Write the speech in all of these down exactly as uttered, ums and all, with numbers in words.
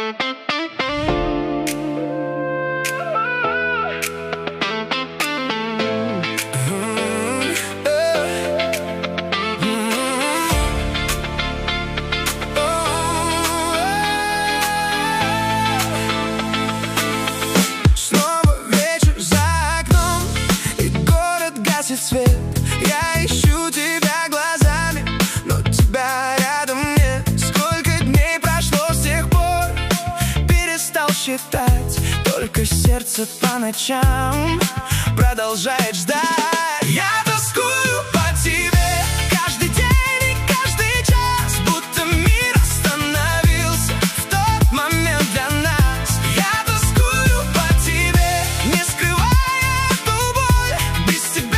Свет. Я ищу тебя глазами, но тебя рядом нет. Сколько дней прошло с тех пор, перестал считать. Только сердце по ночам продолжает ждать. Я тоскую по тебе каждый день и каждый час, будто мир остановился в тот момент для нас. Я тоскую по тебе, не скрывая эту боль. Без тебя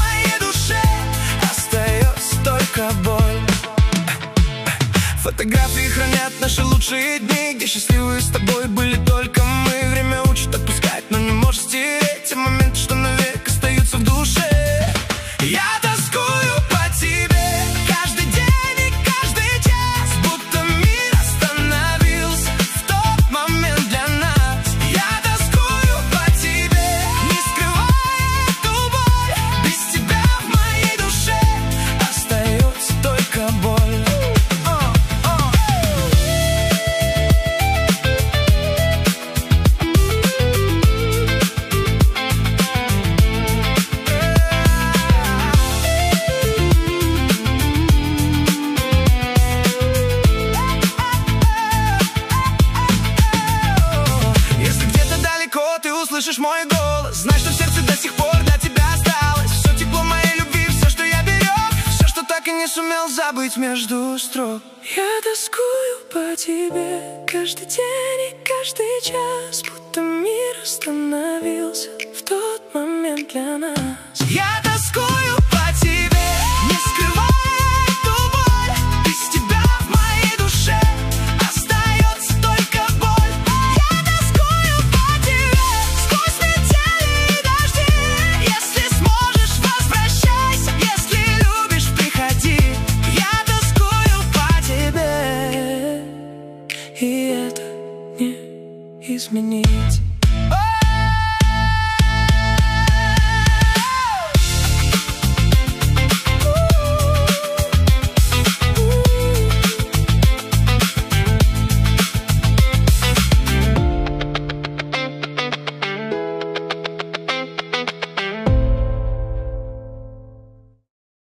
боль. Фотографии хранят наши лучшие дни, где счастливые с тобой были только мы. Время учит отпускать, но не может стереть те моменты, что навек остаются в душе. Я тоскую по тебе каждый день и каждый час, будто мир остановился в тот момент для нас. Я тоскую по тебе, не скрывая эту боль. Без тебя в моей душе остается только боль. Слышишь мой голос, знай, что в сердце до сих пор для тебя осталось все тепло моей любви, все, что я берег, все, что так и не сумел забыть между строк. Я тоскую по тебе каждый день и каждый час, будто мир остановился в тот момент для нас. Я тоскую